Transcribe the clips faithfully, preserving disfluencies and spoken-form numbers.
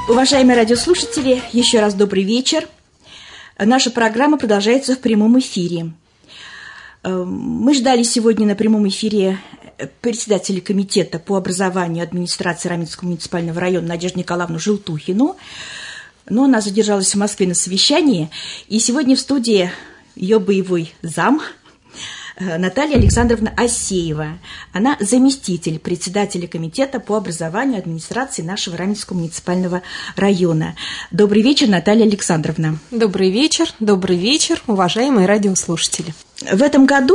Уважаемые радиослушатели, еще раз добрый вечер. Наша программа продолжается в прямом эфире. Мы ждали сегодня на прямом эфире председателя комитета по образованию администрации Раменского муниципального района Надежду Николаевну Желтухину, но она задержалась в Москве на совещании, и сегодня в студии ее боевой зам Наталья Александровна Асеева. Она заместитель председателя комитета по образованию администрации нашего Раменского муниципального района. Добрый вечер, Наталья Александровна. Добрый вечер, добрый вечер, уважаемые радиослушатели. В этом году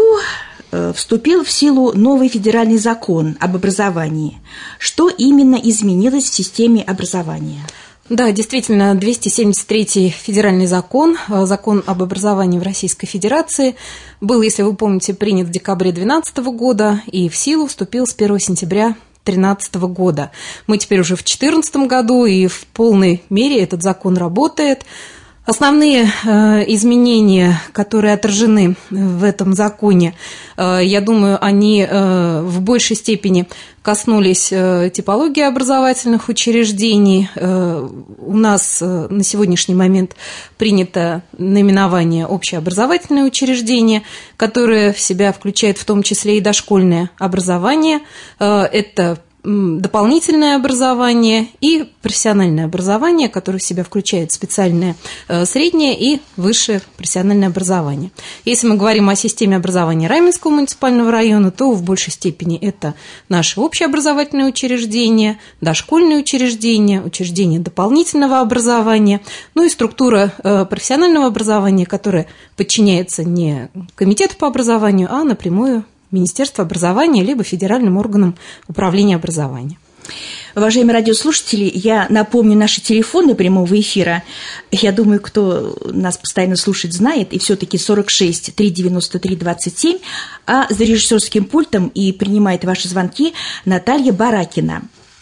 вступил в силу новый федеральный закон об образовании. Что именно изменилось в системе образования? Да, действительно, двести семьдесят третий федеральный закон, закон об образовании в Российской Федерации, был, если вы помните, принят в декабре две тысячи двенадцатого года и в силу вступил с первого сентября две тысячи тринадцатого года. Мы теперь уже в две тысячи четырнадцатом году, и в полной мере этот закон работает. Основные э, изменения, которые отражены в этом законе, э, я думаю, они э, в большей степени коснулись э, типологии образовательных учреждений. Э, у нас э, на сегодняшний момент принято наименование «общеобразовательное учреждение», которое в себя включает в том числе и дошкольное образование. Э, это дополнительное образование и профессиональное образование, которое в себя включает специальное среднее и высшее профессиональное образование. Если мы говорим о системе образования Раменского муниципального района, то в большей степени это наши общеобразовательные учреждения, дошкольные учреждения, учреждения дополнительного образования, ну и структура профессионального образования, которая подчиняется не комитету по образованию, а напрямую Министерство образования либо федеральным органам управления образованием. Уважаемые радиослушатели, я напомню наши телефоны прямого эфира. Я думаю, кто нас постоянно слушает, знает, и все-таки сорок шесть триста девяносто три двадцать семь, а за режиссерским пультом и принимает ваши звонки Наталья Баракина.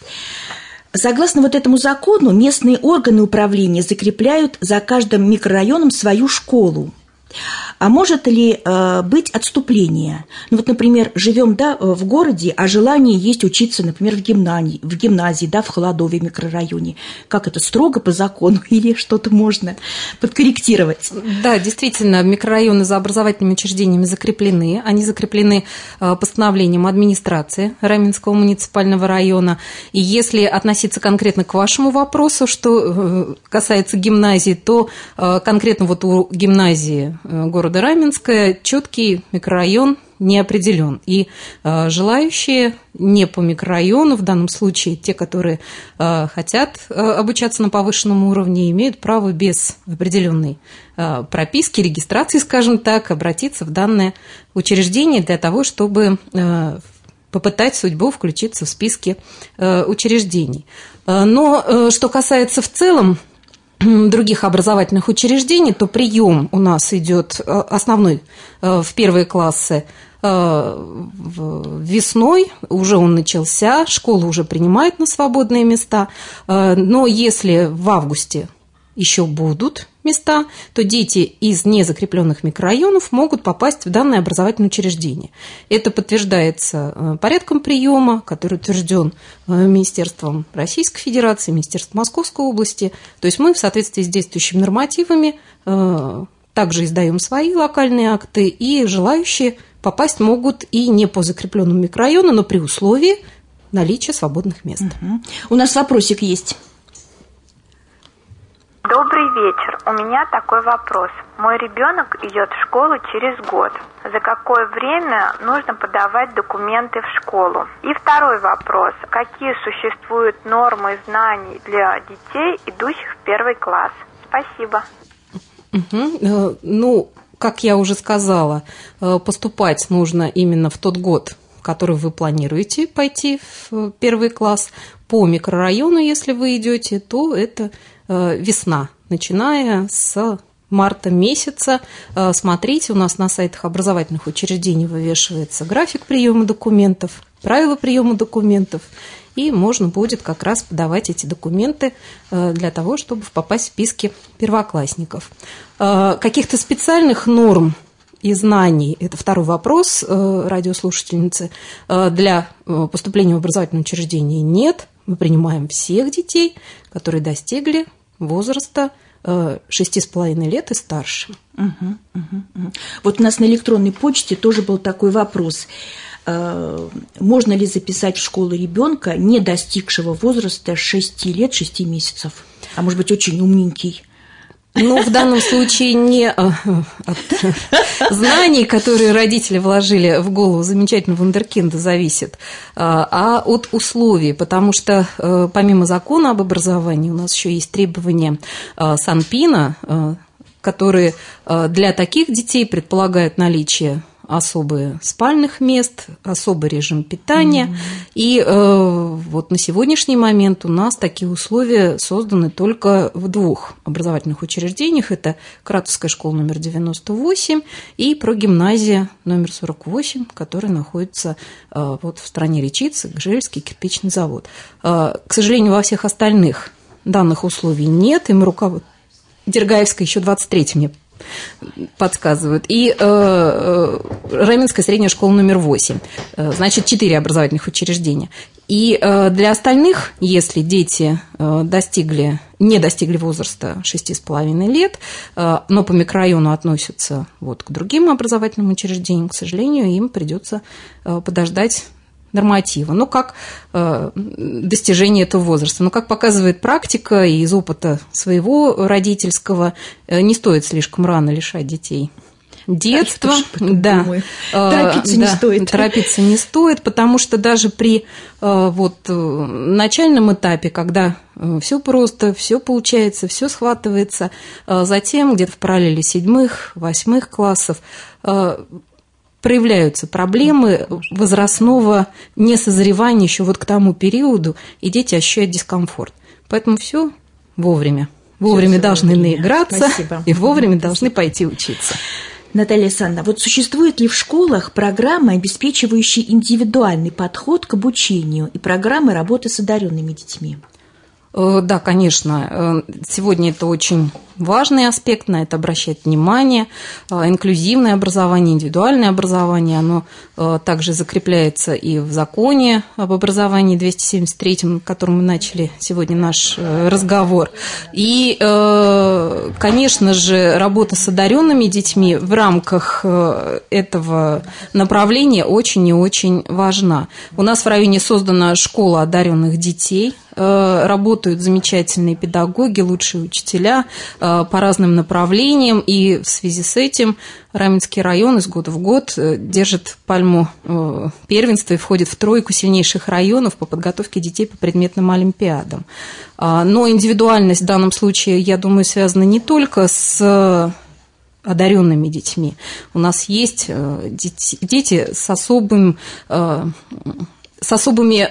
Согласно вот этому закону, местные органы управления закрепляют за каждым микрорайоном свою школу. А может ли э, быть отступление? Ну вот, например, живем да, в городе, а желание есть учиться, например, в гимназии, в гимназии, да, в Холодове микрорайоне. Как это, строго по закону или что-то можно подкорректировать? Да, действительно, микрорайоны за образовательными учреждениями закреплены. Они закреплены постановлением администрации Раменского муниципального района. И если относиться конкретно к вашему вопросу, что касается гимназии, то конкретно вот у гимназии города Раменское четкий микрорайон не определен. И э, желающие не по микрорайону, в данном случае те, которые э, хотят э, обучаться на повышенном уровне, имеют право без определенной э, прописки, регистрации, скажем так, обратиться в данное учреждение для того, чтобы э, попытать судьбу включиться в списки э, учреждений. Э, но э, что касается в целом других образовательных учреждений, то прием у нас идет основной в первые классы весной, уже он начался, школа уже принимает на свободные места, но если в августе еще будут места, то дети из незакрепленных микрорайонов могут попасть в данное образовательное учреждение. Это подтверждается порядком приема, который утвержден Министерством Российской Федерации, Министерством Московской области. То есть мы в соответствии с действующими нормативами также издаем свои локальные акты, и желающие попасть могут и не по закрепленному микрорайону, но при условии наличия свободных мест. Угу. У нас вопросик есть. Добрый вечер. У меня такой вопрос. Мой ребенок идет в школу через год. За какое время нужно подавать документы в школу? И второй вопрос. Какие существуют нормы знаний для детей, идущих в первый класс? Спасибо. Угу. Ну, как я уже сказала, поступать нужно именно в тот год, в который вы планируете пойти в первый класс. По микрорайону, если вы идете, то это весна, начиная с марта месяца. Смотрите, у нас на сайтах образовательных учреждений вывешивается график приема документов, правила приема документов, и можно будет как раз подавать эти документы для того, чтобы попасть в списки первоклассников. Каких-то специальных норм и знаний, это второй вопрос радиослушательницы, для поступления в образовательное учреждение нет. мы принимаем всех детей, которые достигли возраста шести с половиной лет и старше. Угу, угу, угу. Вот у нас на электронной почте тоже был такой вопрос. Можно ли записать в школу ребенка, не достигшего возраста шести лет, шести месяцев? А может быть, очень умненький? Ну, в данном случае не от знаний, которые родители вложили в голову замечательного вундеркинда, зависит, а от условий, потому что помимо закона об образовании у нас еще есть требования Санпина, которые для таких детей предполагают наличие особых спальных мест, особый режим питания. Mm-hmm. И э, вот на сегодняшний момент у нас такие условия созданы только в двух образовательных учреждениях. Это Кратовская школа номер девяносто восемь и прогимназия номер сорок восемь, которая находится э, вот в стране Речицы, Гжельский кирпичный завод. Э, к сожалению, во всех остальных данных условий нет, и мы руководствуемся. Дергаевская еще двадцать третья мне подсказывают. И э, э, Раменская средняя школа номер восемь. Э, значит, четыре образовательных учреждения. И э, для остальных, если дети э, достигли, не достигли возраста шести с половиной лет, э, но по микрорайону относятся вот к другим образовательным учреждениям, к сожалению, им придется э, подождать норматива, ну, как э, достижение этого возраста. Но, как показывает практика и из опыта своего родительского, э, не стоит слишком рано лишать детей детства. Да. Торопиться э, не да, стоит. Торопиться не стоит, потому что даже при э, вот, начальном этапе, когда э, все просто, все получается, все схватывается, э, затем где-то в параллели седьмых, восьмых классов э, проявляются проблемы возрастного несозревания еще вот к тому периоду, и дети ощущают дискомфорт. Поэтому все вовремя. Вовремя всё должны вовремя. наиграться. Спасибо. И вовремя Спасибо. должны пойти учиться. Наталья Александровна, вот существует ли в школах программы, обеспечивающие индивидуальный подход к обучению, и программы работы с одаренными детьми? Да, конечно. Сегодня это очень важный аспект, на это обращать внимание. Инклюзивное образование, индивидуальное образование, оно также закрепляется и в законе об образовании двести семьдесят третьем, которым мы начали сегодня наш разговор. И, конечно же, работа с одаренными детьми в рамках этого направления очень и очень важна. У нас в районе создана школа одаренных детей, работают замечательные педагоги, лучшие учителя по разным направлениям, и в связи с этим Раменский район из года в год держит пальму первенства и входит в тройку сильнейших районов по подготовке детей по предметным олимпиадам. Но индивидуальность в данном случае, я думаю, связана не только с одаренными детьми. У нас есть дети, дети с особым, с особыми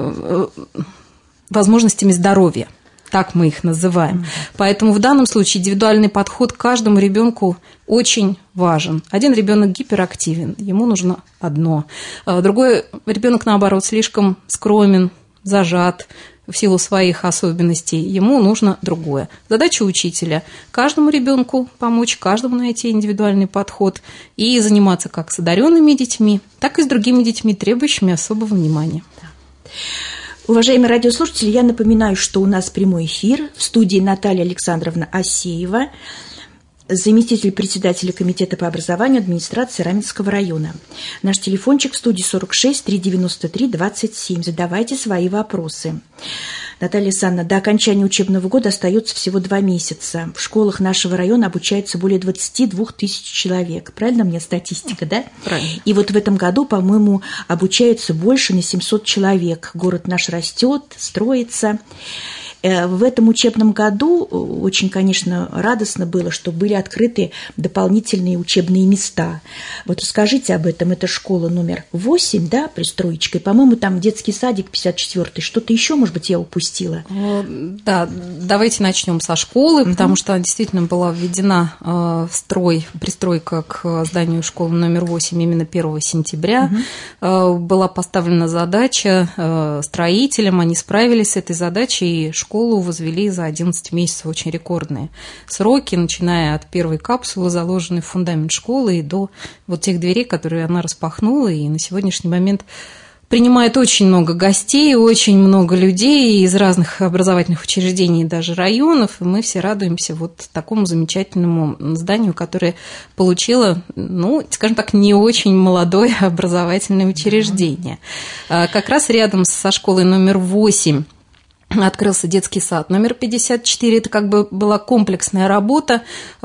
возможностями здоровья, так мы их называем. Mm-hmm. Поэтому в данном случае индивидуальный подход к каждому ребенку очень важен. Один ребенок гиперактивен, ему нужно одно. Другой ребенок, наоборот, слишком скромен, зажат в силу своих особенностей, ему нужно другое. Задача учителя – каждому ребенку помочь, каждому найти индивидуальный подход и заниматься как с одаренными детьми, так и с другими детьми, требующими особого внимания. Уважаемые радиослушатели, я напоминаю, что у нас прямой эфир. В студии Наталья Александровна Асеева, заместитель председателя комитета по образованию администрации Раменского района. Наш телефончик в студии сорок шесть триста девяносто три двадцать семь. Задавайте свои вопросы. Наталья Александровна, до окончания учебного года остается всего два месяца. В школах нашего района обучается более двадцати двух тысяч человек. Правильно мне статистика, да? Правильно. И вот в этом году, по-моему, обучается больше на семьсот человек. Город наш растет, строится. В этом учебном году очень, конечно, радостно было, что были открыты дополнительные учебные места. Вот расскажите об этом. Это школа номер восемь, да, пристроечкой. По-моему, там детский садик пятьдесят четвёртый. Что-то еще, может быть, я упустила? Да, давайте начнем со школы, угу. потому что действительно была введена в строй, пристройка к зданию школы номер восемь именно первого сентября. Угу. Была поставлена задача строителям, они справились с этой задачей, и школу возвели за одиннадцать месяцев, очень рекордные сроки, начиная от первой капсулы, заложенной в фундамент школы, и до вот тех дверей, которые она распахнула, и на сегодняшний момент принимает очень много гостей, очень много людей из разных образовательных учреждений, даже районов, и мы все радуемся вот такому замечательному зданию, которое получило, ну, скажем так, не очень молодое образовательное учреждение. Как раз рядом со школой номер восемь открылся детский сад номер пятьдесят четыре. Это как бы была комплексная работа.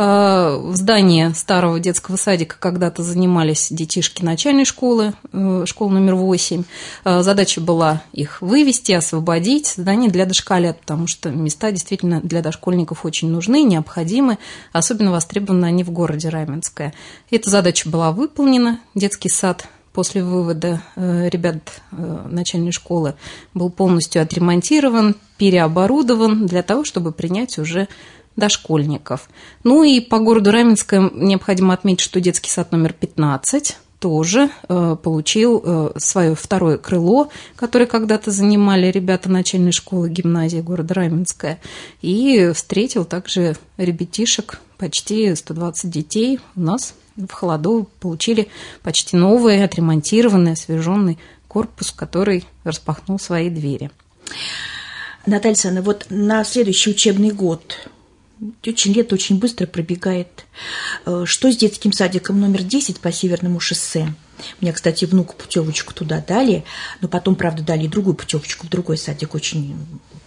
В здании старого детского садика когда-то занимались детишки начальной школы, школы номер восемь. Задача была их вывести, освободить здание для дошколят, потому что места действительно для дошкольников очень нужны, необходимы, особенно востребованы они в городе Раменское. Эта задача была выполнена. Детский сад после вывода ребят начальной школы был полностью отремонтирован, переоборудован для того, чтобы принять уже дошкольников. Ну и по городу Раменское необходимо отметить, что детский сад номер пятнадцать тоже получил свое второе крыло, которое когда-то занимали ребята начальной школы гимназии города Раменское, и встретил также ребятишек, почти сто двадцать детей у нас в Холодово получили почти новый, отремонтированный, освеженный корпус, который распахнул свои двери. Наталья Александровна, вот на следующий учебный год, очень лето очень быстро пробегает, что с детским садиком номер десять по Северному шоссе? Мне, кстати, внуку путевочку туда дали, но потом, правда, дали и другую путевочку в другой садик, очень,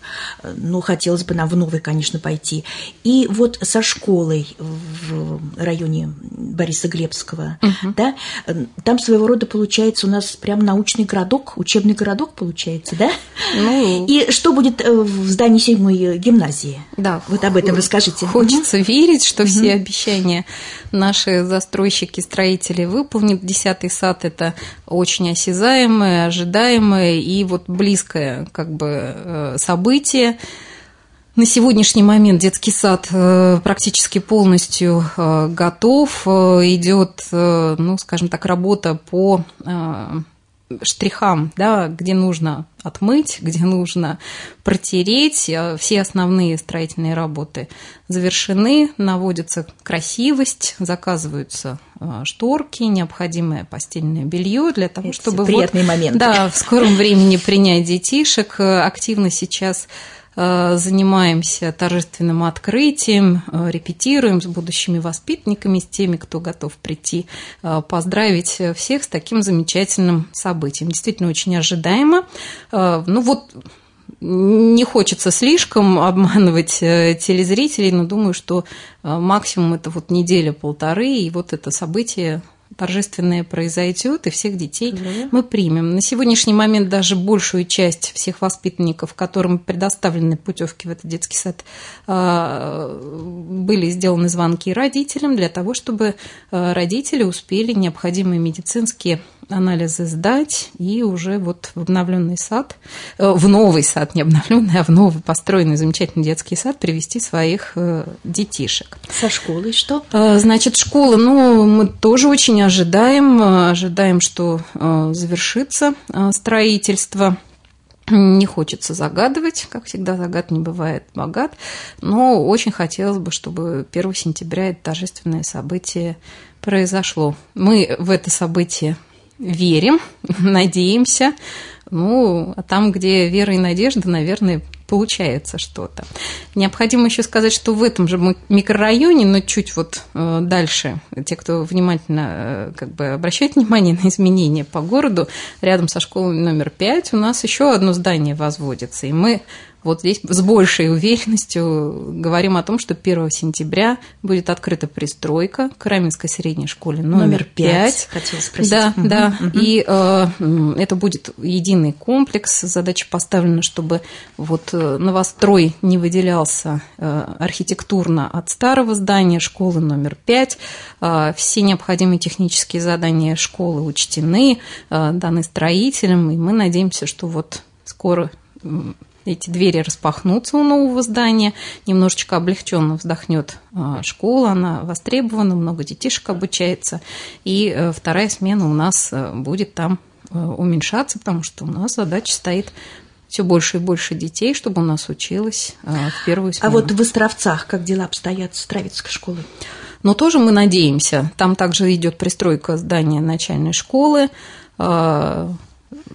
ну, хотелось бы нам в новый, конечно, пойти. И вот со школой в районе Бориса Глебского, угу. да, там своего рода получается у нас прям научный городок, учебный городок получается, да? Ну, и что будет в здании седьмой гимназии? Да, вот об этом расскажите. Хочется угу. верить, что угу. все обещания наши застройщики, строители выполнят. Десятый сад – это очень осязаемое, ожидаемое и вот близкое как бы событие. На сегодняшний момент детский сад практически полностью готов. Идет, ну, скажем так, работа по штрихам, да, где нужно отмыть, где нужно протереть. Все основные строительные работы завершены, наводится красивость, заказываются шторки, необходимое постельное белье для того, это чтобы приятный вот, момент. Да, в скором времени принять детишек. Активно сейчас занимаемся торжественным открытием, репетируем с будущими воспитанниками, с теми, кто готов прийти поздравить всех с таким замечательным событием. Действительно, очень ожидаемо. Ну вот, не хочется слишком обманывать телезрителей, но думаю, что максимум это вот неделя-полторы, и вот это событие торжественное произойдет, и всех детей mm-hmm. мы примем. На сегодняшний момент даже большую часть всех воспитанников, которым предоставлены путевки в этот детский сад, были сделаны звонки родителям для того, чтобы родители успели необходимые медицинские анализы сдать и уже вот в обновленный сад, в новый сад, не обновленный, а в новый построенный замечательный детский сад привести своих детишек. Со школой что? Значит, школа, ну, мы тоже очень ожидаем, ожидаем, что завершится строительство. Не хочется загадывать, как всегда, загад не бывает богат, но очень хотелось бы, чтобы первого сентября это торжественное событие произошло. Мы в это событие верим, надеемся, ну, а там, где вера и надежда, наверное, получается что-то. Необходимо еще сказать, что в этом же микрорайоне, но чуть вот дальше, те, кто внимательно как бы обращает внимание на изменения по городу, рядом со школой номер пять у нас еще одно здание возводится, и мы вот здесь с большей уверенностью говорим о том, что первого сентября будет открыта пристройка к Раменской средней школе номер пять. Хотела спросить. Да, угу, да. Угу. И э, это будет единый комплекс. Задача поставлена, чтобы вот новострой не выделялся э, архитектурно от старого здания школы номер пять. Э, все необходимые технические задания школы учтены, э, даны строителям, и мы надеемся, что вот скоро эти двери распахнутся у нового здания, немножечко облегченно вздохнет школа, она востребована, много детишек обучается, и вторая смена у нас будет там уменьшаться, потому что у нас задача стоит все больше и больше детей, чтобы у нас училось в первую смену. А вот в Островцах как дела обстоят с Травицкой школой? Но тоже мы надеемся. Там также идет пристройка здания начальной школы.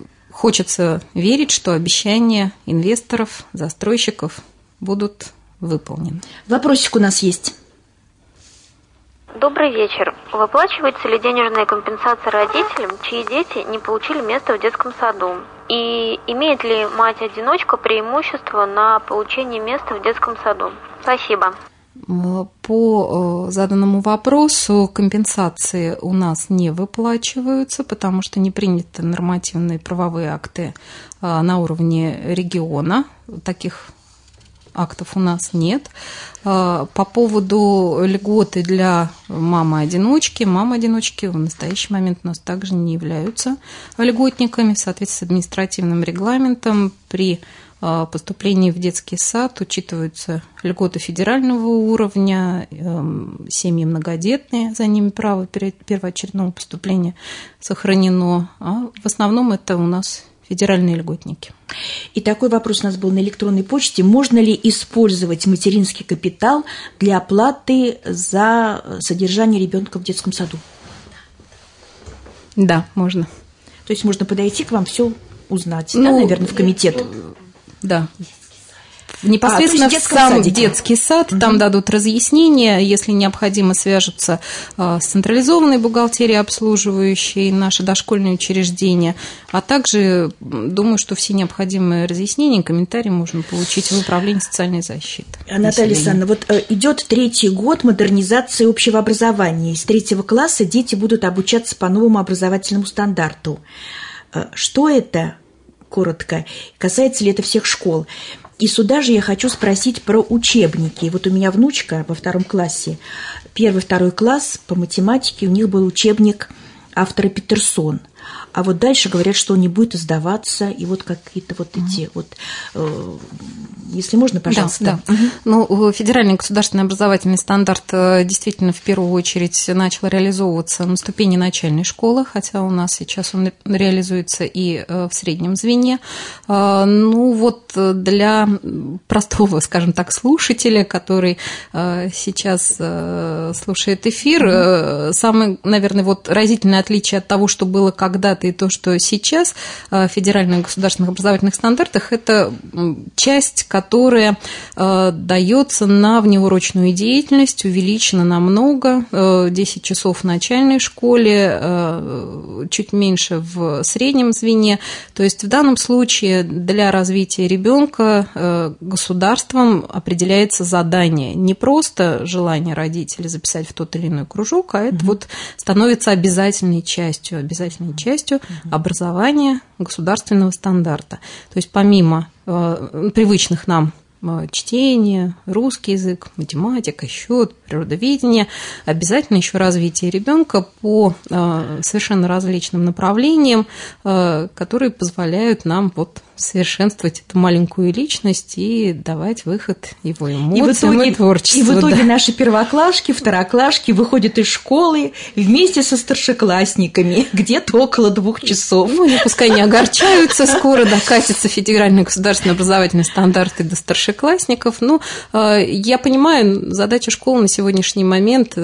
хочется верить, что обещания инвесторов, застройщиков будут выполнены. Вопросик у нас есть. Добрый вечер. Выплачивается ли денежная компенсация родителям, чьи дети не получили место в детском саду? И имеет ли мать-одиночка преимущество на получение места в детском саду? Спасибо. По заданному вопросу компенсации у нас не выплачиваются, потому что не приняты нормативные правовые акты на уровне региона. Таких актов у нас нет. По поводу льготы для мамы-одиночки, мамы-одиночки в настоящий момент у нас также не являются льготниками. В соответствии с административным регламентом при поступлении в детский сад учитываются льготы федерального уровня, семьи многодетные, за ними право первоочередного поступления сохранено, а в основном это у нас федеральные льготники. И такой вопрос у нас был на электронной почте. Можно ли использовать материнский капитал для оплаты за содержание ребенка в детском саду? Да, можно. То есть можно подойти к вам, все узнать, ну, да, наверное, в комитет? Да. Непосредственно а, в сам детский сад, угу. Там дадут разъяснения, если необходимо, свяжутся с централизованной бухгалтерией, обслуживающей наши дошкольные учреждения, а также, думаю, что все необходимые разъяснения и комментарии можно получить в управлении социальной защиты. Наталья Александровна, вот идет третий год модернизации общего образования. Из третьего класса дети будут обучаться по новому образовательному стандарту. Что это, коротко, касается ли это всех школ? И сюда же я хочу спросить про учебники. Вот у меня внучка во втором классе, первый, второй класс по математике, у них был учебник автора Петерсон. А вот дальше говорят, что он не будет издаваться, и вот какие-то вот эти mm-hmm. вот, э, если можно, пожалуйста. Да, да. Mm-hmm. Ну, федеральный государственный образовательный стандарт действительно в первую очередь начал реализовываться на ступени начальной школы, хотя у нас сейчас он реализуется и в среднем звене. Ну, вот для простого, скажем так, слушателя, который сейчас слушает эфир, mm-hmm. самое, наверное, вот разительное отличие от того, что было когда-то, и то, что сейчас в федеральных государственных образовательных стандартах, это часть, которая дается на внеурочную деятельность, увеличена намного, десять часов в начальной школе, чуть меньше в среднем звене. То есть в данном случае для развития ребенка государством определяется задание, не просто желание родителей записать в тот или иной кружок, а это mm-hmm. вот становится обязательной частью, обязательной частью образования государственного стандарта. То есть помимо э, привычных нам чтение, русский язык, математика, счет, природоведение, обязательно еще развитие ребенка по э, совершенно различным направлениям, э, которые позволяют нам вот совершенствовать эту маленькую личность и давать выход его эмоциям и, и творчеству. И в итоге да. наши первоклашки, второклашки выходят из школы вместе со старшеклассниками, где-то около двух часов. Ну, они пускай не огорчаются, скоро докатятся федеральный государственный образовательный стандарт и до старшеклассников. Ну, я понимаю, задача школы на сегодняшний момент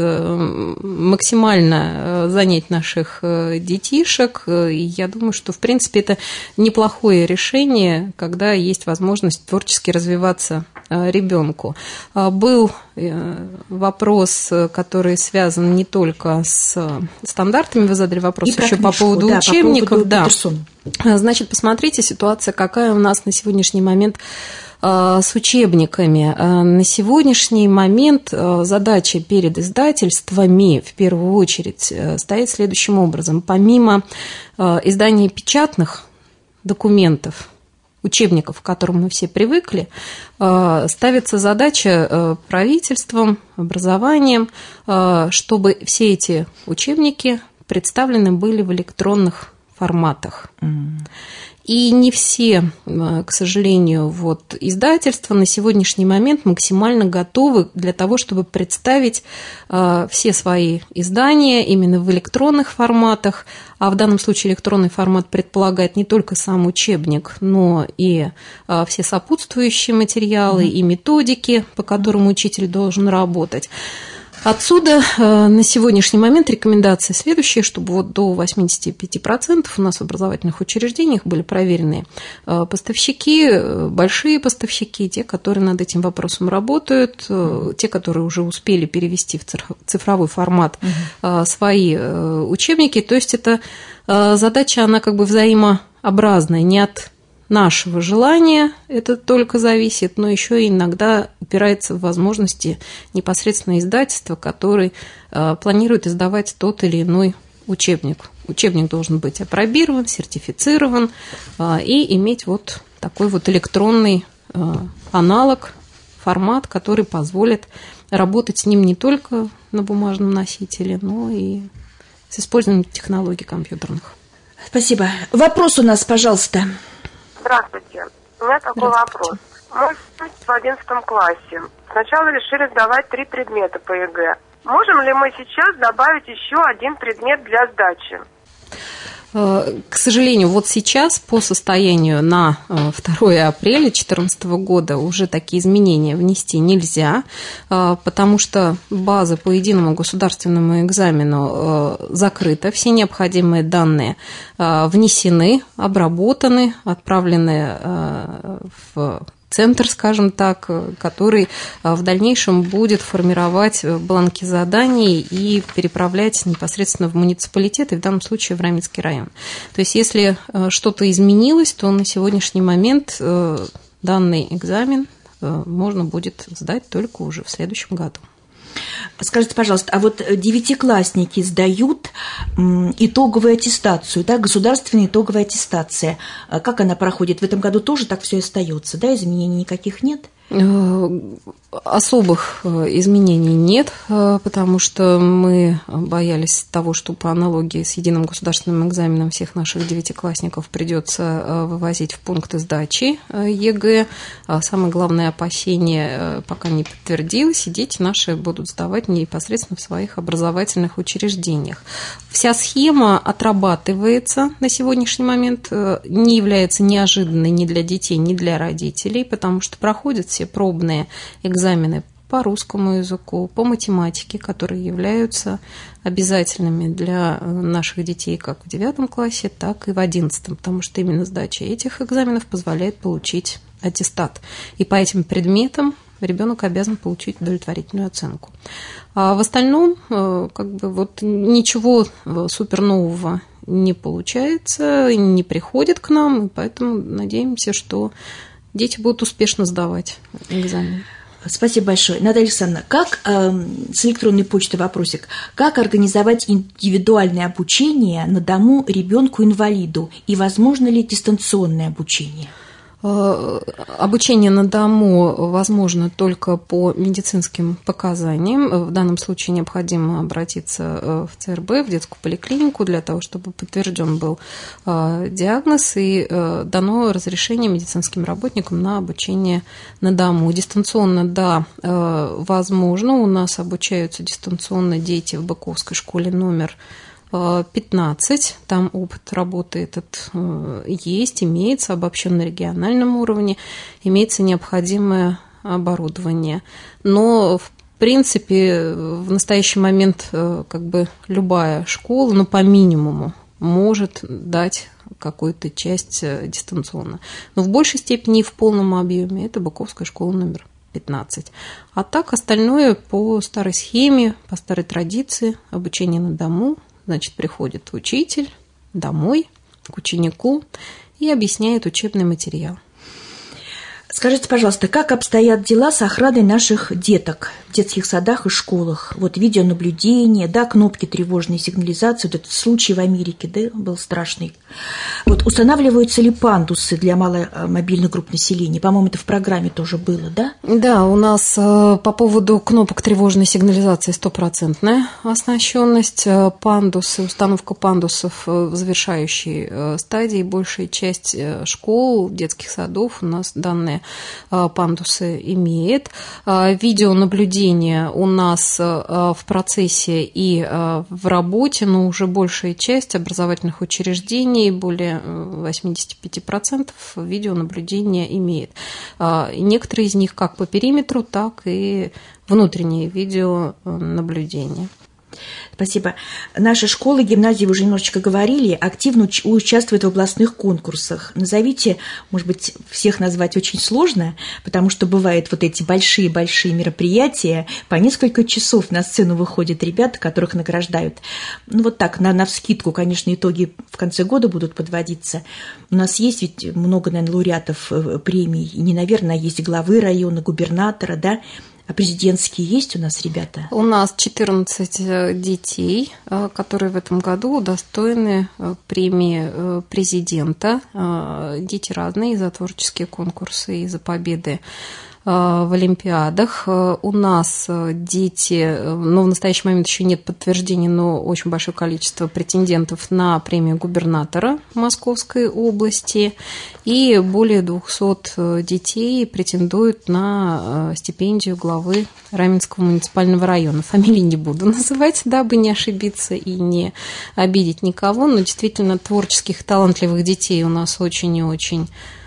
максимально занять наших детишек. И я думаю, что, в принципе, это неплохое решение, когда есть возможность творчески развиваться ребенку. Был вопрос, который связан не только с стандартами, вы задали вопрос еще по поводу да, учебников. По поводу да. Значит, посмотрите, ситуация какая у нас на сегодняшний момент с учебниками. На сегодняшний момент задача перед издательствами в первую очередь стоит следующим образом. Помимо издания печатных документов, учебников, к которым мы все привыкли, ставится задача правительством, образованием, чтобы все эти учебники представлены были в электронных форматах. И не все, к сожалению, вот, издательства на сегодняшний момент максимально готовы для того, чтобы представить все свои издания именно в электронных форматах. А в данном случае электронный формат предполагает не только сам учебник, но и все сопутствующие материалы, и методики, по которым учитель должен работать. Отсюда на сегодняшний момент рекомендации следующие, чтобы вот до восемьдесят пять процентов у нас в образовательных учреждениях были проверены поставщики, большие поставщики, те, которые над этим вопросом работают, те, которые уже успели перевести в цифровой формат угу. свои учебники. То есть эта задача, она как бы взаимообразная, не от нашего желания это только зависит, но еще и иногда упирается в возможности непосредственно издательства, который э, планирует издавать тот или иной учебник. Учебник должен быть апробирован, сертифицирован э, и иметь вот такой вот электронный э, аналог, формат, который позволит работать с ним не только на бумажном носителе, но и с использованием технологий компьютерных. Спасибо. Вопрос у нас, пожалуйста. Здравствуйте. У меня такой вопрос. Мы в одиннадцатом классе. Сначала решили сдавать три предмета по ЕГЭ. Можем ли мы сейчас добавить еще один предмет для сдачи? К сожалению, вот сейчас по состоянию на второе апреля две тысячи четырнадцатого года уже такие изменения внести нельзя, потому что база по единому государственному экзамену закрыта, все необходимые данные внесены, обработаны, отправлены в центр, скажем так, который в дальнейшем будет формировать бланки заданий и переправлять непосредственно в муниципалитет, и в данном случае в Раменский район. То есть, если что-то изменилось, то на сегодняшний момент данный экзамен можно будет сдать только уже в следующем году. Скажите, пожалуйста, а вот девятиклассники сдают итоговую аттестацию, да, государственная итоговая аттестация. Как она проходит? В этом году тоже так все остается, да, изменений никаких нет? Особых изменений нет, потому что мы боялись того, что по аналогии с единым государственным экзаменом всех наших девятиклассников придется вывозить в пункты сдачи ЕГЭ. Самое главное опасение пока не подтвердилось, и дети наши будут сдавать непосредственно в своих образовательных учреждениях. Вся схема отрабатывается на сегодняшний момент, не является неожиданной ни для детей, ни для родителей, потому что проходят все пробные экзамены по русскому языку, по математике, которые являются обязательными для наших детей как в девятом классе, так и в одиннадцатом, потому что именно сдача этих экзаменов позволяет получить аттестат. И по этим предметам ребенок обязан получить удовлетворительную оценку. А в остальном, как бы вот ничего супер нового не получается, не приходит к нам, и поэтому надеемся, что дети будут успешно сдавать экзамен. Спасибо большое. Наталья Александровна, как э, с электронной почты вопросик, как организовать индивидуальное обучение на дому ребенку-инвалиду и возможно ли дистанционное обучение? Обучение на дому возможно только по медицинским показаниям. В данном случае необходимо обратиться в ЦРБ, в детскую поликлинику, для того, чтобы подтвержден был диагноз и дано разрешение медицинским работникам на обучение на дому. Дистанционно, да, возможно. У нас обучаются дистанционно дети в Быковской школе номер пятнадцать, там опыт работы этот есть, имеется, обобщен на региональном уровне, имеется необходимое оборудование. Но, в принципе, в настоящий момент как бы любая школа, ну, по минимуму, может дать какую-то часть дистанционно. Но в большей степени и в полном объеме это Быковская школа номер пятнадцать. А так остальное по старой схеме, по старой традиции, обучение на дому. Значит, приходит учитель домой к ученику и объясняет учебный материал. Скажите, пожалуйста, как обстоят дела с охраной наших деток в детских садах и школах? Вот видеонаблюдение, да, кнопки тревожной сигнализации, вот этот случай в Америке, да, был страшный. Вот устанавливаются ли пандусы для маломобильных групп населения? По-моему, это в программе тоже было, да? Да, у нас по поводу кнопок тревожной сигнализации стопроцентная оснащенность. Пандусы, установка пандусов в завершающей стадии. Большая часть школ, детских садов у нас данные специальные пандусы имеет. Видеонаблюдение у нас в процессе и в работе, но уже большая часть образовательных учреждений, более восемьдесят пять процентов видеонаблюдения имеет. Некоторые из них как по периметру, так и внутреннее видеонаблюдение. Спасибо. Наши школы, гимназии, вы уже немножечко говорили, активно уч- участвуют в областных конкурсах. Назовите, может быть, всех назвать очень сложно, потому что бывают вот эти большие-большие мероприятия, по несколько часов на сцену выходят ребята, которых награждают. Ну вот так, на, навскидку, конечно, итоги в конце года будут подводиться. У нас есть ведь много, наверное, лауреатов премий, и не, наверное, есть главы района, губернатора, да. А президентские есть у нас ребята? У нас четырнадцать детей, которые в этом году удостоены премии президента. Дети разные, и за творческие конкурсы, и за победы в олимпиадах. У нас дети, ну, в настоящий момент еще нет подтверждений, но очень большое количество претендентов на премию губернатора Московской области, и более двухсот детей претендуют на стипендию главы Раменского муниципального района. Фамилии не буду называть, дабы не ошибиться и не обидеть никого, но действительно творческих, талантливых детей у нас очень и очень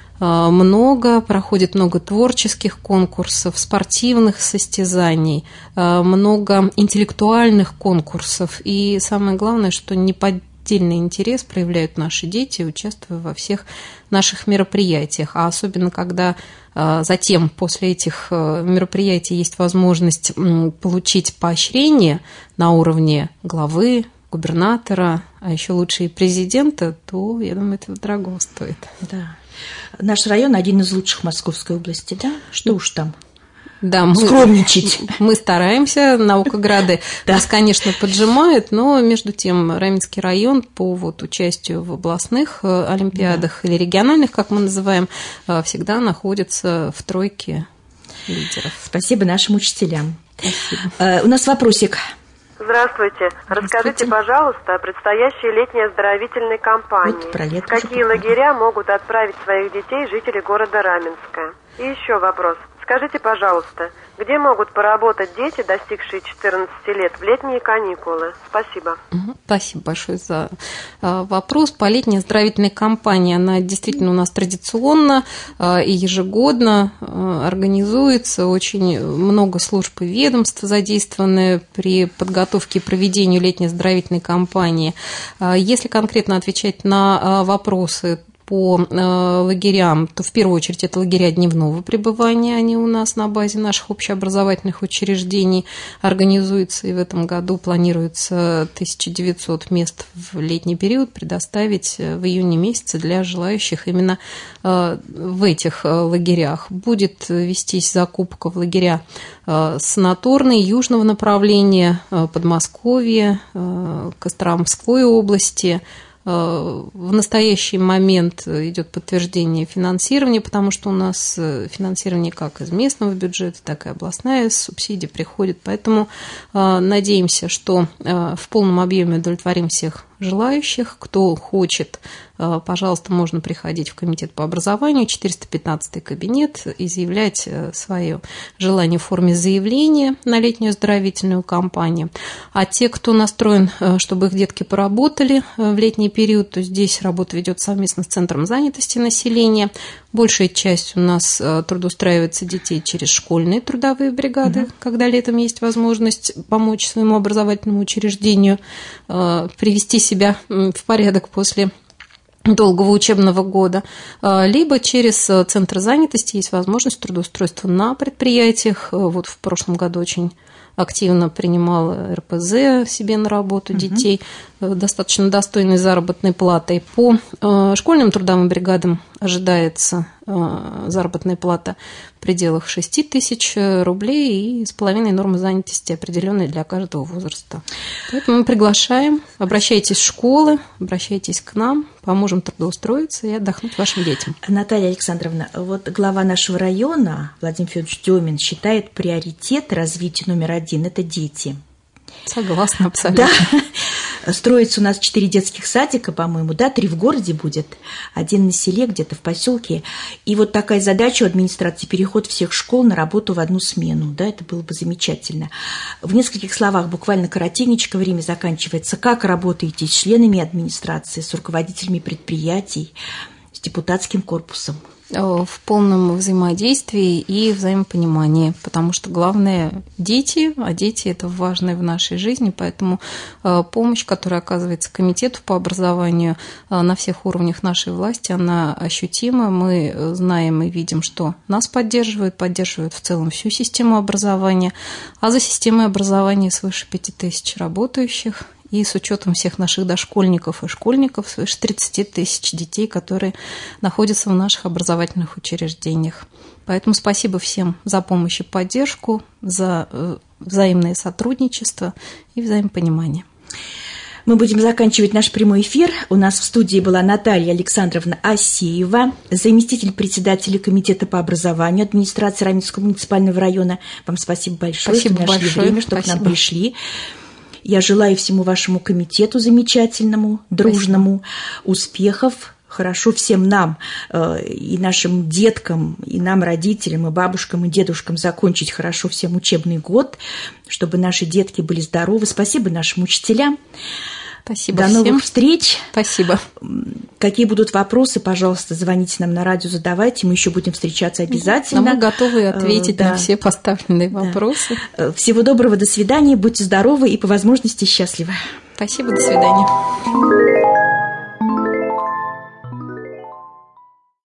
много, проходит много творческих конкурсов, спортивных состязаний, много интеллектуальных конкурсов. И самое главное, что неподдельный интерес проявляют наши дети, участвуя во всех наших мероприятиях. А особенно, когда затем, после этих мероприятий, есть возможность получить поощрение на уровне главы, губернатора, а еще лучше и президента, то, я думаю, это дорого стоит. Да. Наш район один из лучших в Московской области, да? Что уж там да, мы, скромничать. Мы стараемся, Наукограды нас, конечно, поджимают, но между тем Раменский район по вот участию в областных олимпиадах или региональных, как мы называем, всегда находится в тройке лидеров. Спасибо нашим учителям. Спасибо. У нас вопросик. Здравствуйте. Расскажите, пожалуйста, о предстоящей летней оздоровительной кампании. Вот про лето в какие лагеря могут отправить своих детей жители города Раменска? И еще вопрос. Скажите, пожалуйста, где могут поработать дети, достигшие четырнадцати лет, в летние каникулы? Спасибо. Спасибо большое за вопрос. По летней оздоровительной кампании, она действительно у нас традиционно и ежегодно организуется. Очень много служб и ведомств задействованы при подготовке и проведению летней оздоровительной кампании. Если конкретно отвечать на вопросы по лагерям, то в первую очередь это лагеря дневного пребывания, они у нас на базе наших общеобразовательных учреждений организуются, и в этом году планируется тысяча девятьсот мест в летний период предоставить в июне месяце для желающих именно в этих лагерях. Будет вестись закупка в лагеря санаторные, южного направления, Подмосковья, Костромской области. В настоящий момент идет подтверждение финансирования, потому что у нас финансирование как из местного бюджета, так и областная субсидия приходит. Поэтому надеемся, что в полном объеме удовлетворим всех желающих. Кто хочет, пожалуйста, можно приходить в комитет по образованию, четыреста пятнадцатый кабинет, и заявлять свое желание в форме заявления на летнюю оздоровительную кампанию. А те, кто настроен, чтобы их детки поработали в летний период, то здесь работа ведет совместно с Центром занятости населения. Большая часть у нас трудоустраивается детей через школьные трудовые бригады, угу. когда летом есть возможность помочь своему образовательному учреждению привести себя в порядок после долгого учебного года, либо через Центр занятости есть возможность трудоустройства на предприятиях. Вот в прошлом году очень активно принимал эр пэ зэ себе на работу детей, угу. достаточно достойной заработной платой. По школьным трудовым бригадам ожидается заработная плата в пределах шести тысяч рублей и с половиной нормы занятости, определенной для каждого возраста. Поэтому мы приглашаем, обращайтесь в школы, обращайтесь к нам, поможем трудоустроиться и отдохнуть вашим детям. Наталья Александровна, вот глава нашего района Владимир Федорович Демин считает приоритет развития номер один – это дети. Согласна, абсолютно. Да. Строится у нас четыре детских садика, по-моему, да, три в городе будет, один на селе, где-то в поселке. И вот такая задача у администрации – переход всех школ на работу в одну смену, да, это было бы замечательно. В нескольких словах, буквально коротенечко, время заканчивается. Как работаете с членами администрации, с руководителями предприятий, с депутатским корпусом? В полном взаимодействии и взаимопонимании, потому что главное – дети, а дети – это важное в нашей жизни, поэтому помощь, которая оказывается комитету по образованию на всех уровнях нашей власти, она ощутима. Мы знаем и видим, что нас поддерживают, поддерживают в целом всю систему образования, а за системой образования свыше пяти тысяч работающих. И с учетом всех наших дошкольников и школьников свыше тридцати тысяч детей, которые находятся в наших образовательных учреждениях. Поэтому спасибо всем за помощь и поддержку, за взаимное сотрудничество и взаимопонимание. Мы будем заканчивать наш прямой эфир. У нас в студии была Наталья Александровна Асеева, заместитель председателя комитета по образованию администрации Раменского муниципального района. Вам спасибо большое, спасибо что нашли большое. время, чтобы Спасибо. к нам пришли. Я желаю всему вашему комитету замечательному, дружному, спасибо. Успехов. Хорошо всем нам, и нашим деткам, и нам, родителям, и бабушкам, и дедушкам закончить хорошо всем учебный год, чтобы наши детки были здоровы. Спасибо нашим учителям. Спасибо До всем. новых встреч. Спасибо. Какие будут вопросы, пожалуйста, звоните нам на радио, задавайте. Мы еще будем встречаться обязательно. А мы готовы ответить да. на все поставленные вопросы. Да. Всего доброго, до свидания. Будьте здоровы и по возможности счастливы. Спасибо, до свидания.